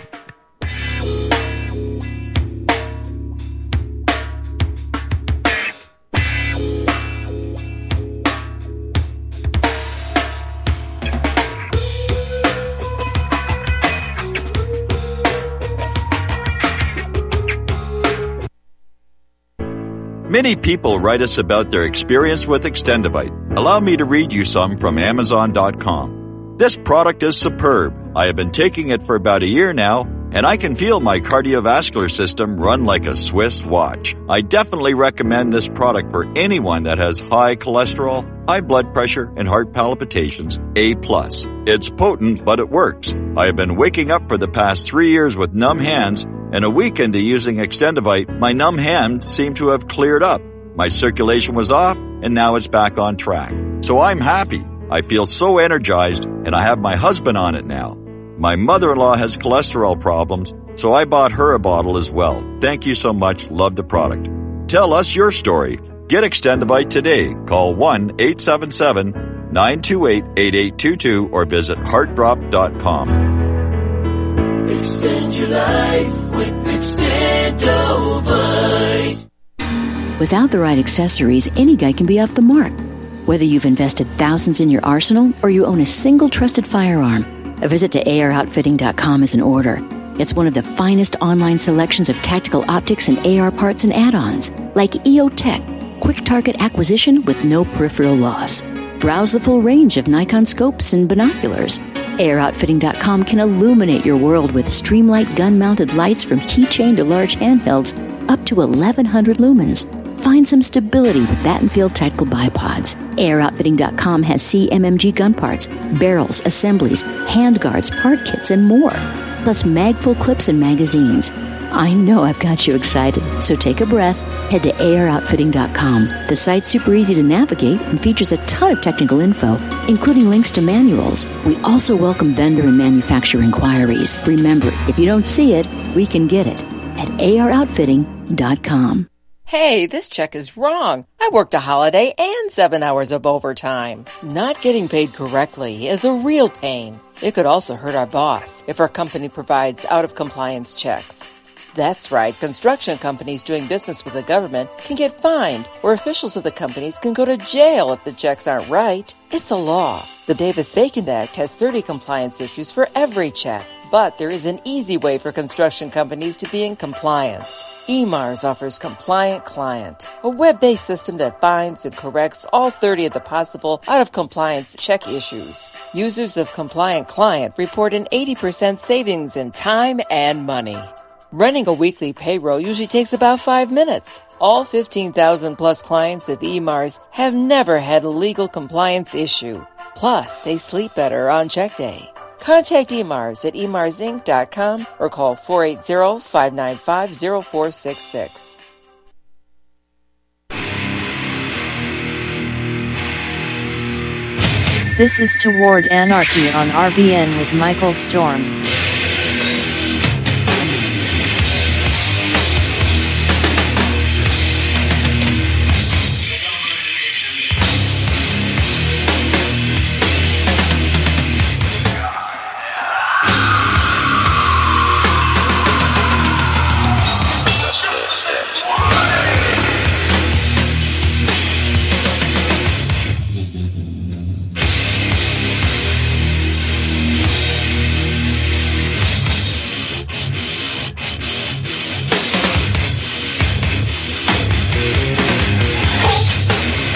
Many people write us about their experience with Extendivite. Allow me to read you some from Amazon.com. This product is superb. I have been taking it for about a year now, and I can feel my cardiovascular system run like a Swiss watch. I definitely recommend this product for anyone that has high cholesterol, high blood pressure, and heart palpitations, A+. It's potent, but it works. I have been waking up for the past 3 years with numb hands, and a week into using Extendivite, my numb hands seem to have cleared up. My circulation was off, and now it's back on track. So I'm happy. I feel so energized, and I have my husband on it now. My mother-in-law has cholesterol problems, so I bought her a bottle as well. Thank you so much. Love the product. Tell us your story. Get Extendivite today. Call 1-877-928-8822 or visit heartdrop.com. Extend your life with Extendivite. Without the right accessories, any guy can be off the mark. Whether you've invested thousands in your arsenal or you own a single trusted firearm, a visit to AROutfitting.com is in order. It's one of the finest online selections of tactical optics and AR parts and add-ons, like EOTech, quick target acquisition with no peripheral loss. Browse the full range of Nikon scopes and binoculars. AROutfitting.com can illuminate your world with Streamlight gun-mounted lights from keychain to large handhelds up to 1,100 lumens. Find some stability with Battenfield tactical bipods. AROutfitting.com has CMMG gun parts, barrels, assemblies, handguards, part kits, and more. Plus mag-full clips and magazines. I know I've got you excited, so take a breath. Head to AROutfitting.com. The site's super easy to navigate and features a ton of technical info, including links to manuals. We also welcome vendor and manufacturer inquiries. Remember, if you don't see it, we can get it at AROutfitting.com. Hey, this check is wrong. I worked a holiday and 7 hours of overtime. Not getting paid correctly is a real pain. It could also hurt our boss if our company provides out-of-compliance checks. That's right, construction companies doing business with the government can get fined, or officials of the companies can go to jail if the checks aren't right. It's a law. The Davis-Bacon Act has 30 compliance issues for every check, but there is an easy way for construction companies to be in compliance. EMARS offers Compliant Client, a web-based system that finds and corrects all 30 of the possible out-of-compliance check issues. Users of Compliant Client report an 80% savings in time and money. Running a weekly payroll usually takes about 5 minutes. All 15,000 plus clients of EMARS have never had a legal compliance issue. Plus, they sleep better on check day. Contact EMARS at emarsinc.com or call 480-595-0466. This is Toward Anarchy on RBN with Michael Storm.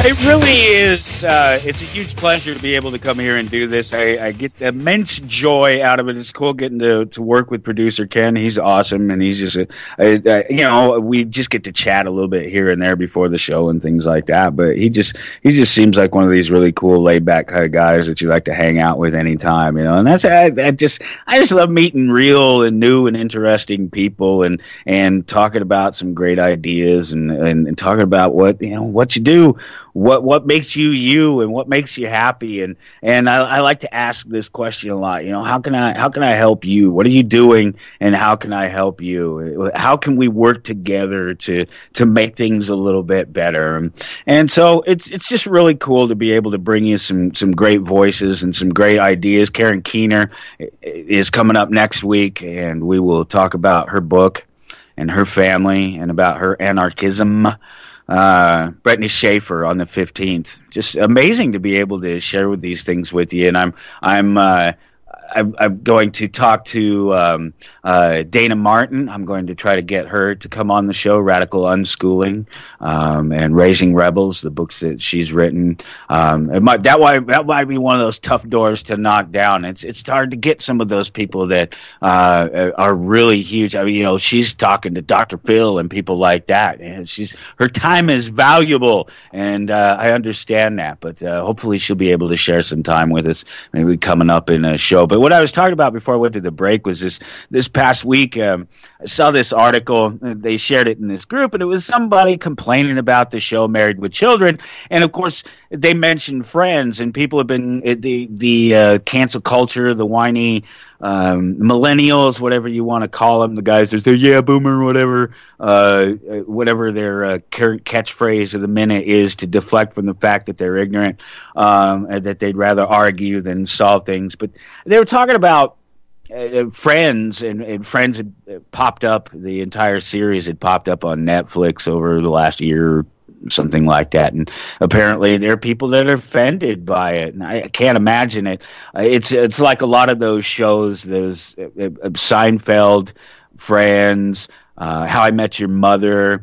It really is. It's a huge pleasure to be able to come here and do this. I get immense joy out of it. It's cool getting to work with producer Ken. He's awesome, and he's just, we just get to chat a little bit here and there before the show and things like that. But he just seems like one of these really cool, laid back kind of guys that you like to hang out with anytime, And that's I just love meeting real and new and interesting people and talking about some great ideas and talking about what you do. What makes you you and what makes you happy, and I like to ask this question a lot. How can I help you? What are you doing, and how can I help you? How can we work together to make things a little bit better? And so it's just really cool to be able to bring you some great voices and some great ideas. Karen Keener is coming up next week, and we will talk about her book and her family and about her anarchism. Brittany Schaefer on the 15th. Just amazing to be able to share with these things with you. And I'm going to talk to Dana Martin. I'm going to try to get her to come on the show, Radical Unschooling and Raising Rebels, the books that she's written. That might be one of those tough doors to knock down. It's hard to get some of those people that are really huge. I mean, she's talking to Dr. Phil and people like that. And her time is valuable, and I understand that. But hopefully she'll be able to share some time with us, maybe coming up in a show. But what I was talking about before I went to the break was this past week, I saw this article. They shared it in this group, and it was somebody complaining about the show Married with Children. And, of course, they mentioned Friends, and people have been the cancel culture, the whiny millennials, whatever you want to call them, the guys that say, yeah, boomer, whatever their current catchphrase of the minute is to deflect from the fact that they're ignorant, and that they'd rather argue than solve things. But they were talking about Friends, and Friends had popped up, the entire series had popped up on Netflix over the last year or something like that, and apparently there are people that are offended by it, and I can't imagine it. It's like a lot of those shows, those Seinfeld, Friends, How I Met Your Mother.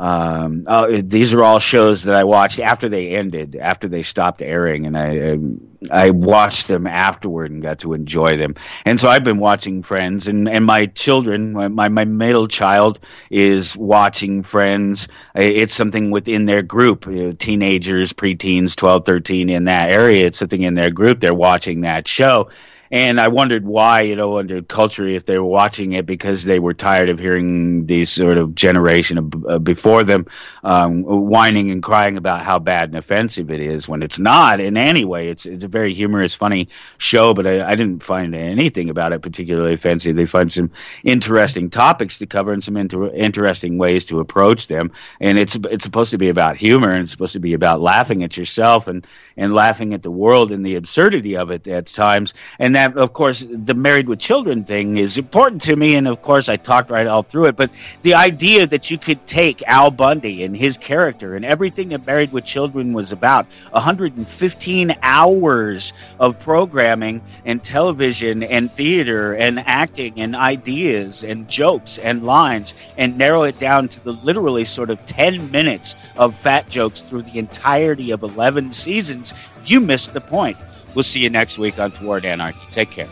These are all shows that I watched after they stopped airing, and I watched them afterward and got to enjoy them. And so I've been watching Friends, and my children, my middle child is watching Friends. It's something within their group, teenagers, preteens, 12, 13, in that area. It's something in their group. They're watching that show. And I wondered why, under culture, if they were watching it because they were tired of hearing the sort of generation before them whining and crying about how bad and offensive it is, when it's not in any way. It's a very humorous, funny show, but I didn't find anything about it particularly offensive. They find some interesting topics to cover and some interesting ways to approach them. And it's supposed to be about humor, and it's supposed to be about laughing at yourself and laughing at the world and the absurdity of it at times. And that, of course, the Married with Children thing is important to me, and of course I talked right all through it, but the idea that you could take Al Bundy and his character and everything that Married with Children was about, 115 hours of programming and television and theater and acting and ideas and jokes and lines, and narrow it down to the literally sort of 10 minutes of fat jokes through the entirety of 11 seasons, you missed the point. We'll see you next week on Toward Anarchy. Take care.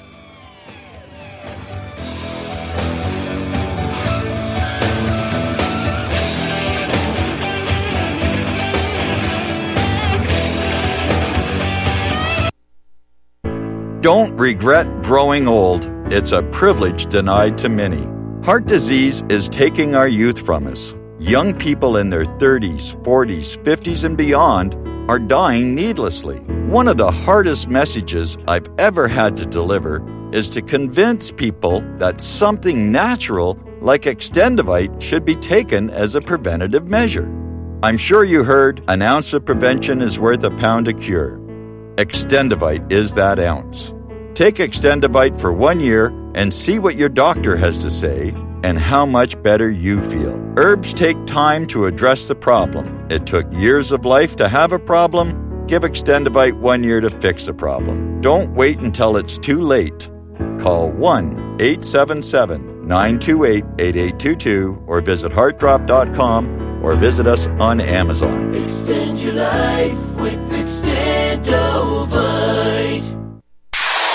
Don't regret growing old. It's a privilege denied to many. Heart disease is taking our youth from us. Young people in their 30s, 40s, 50s, and beyond are dying needlessly. One of the hardest messages I've ever had to deliver is to convince people that something natural like Extendivite should be taken as a preventative measure. I'm sure you heard, an ounce of prevention is worth a pound of cure. Extendivite is that ounce. Take Extendivite for 1 year and see what your doctor has to say and how much better you feel. Herbs take time to address the problem. It took years of life to have a problem. Give Extendivite 1 year to fix the problem. Don't wait until it's too late. Call 1-877-928-8822 or visit heartdrop.com or visit us on Amazon. Extend your life with Extendovite.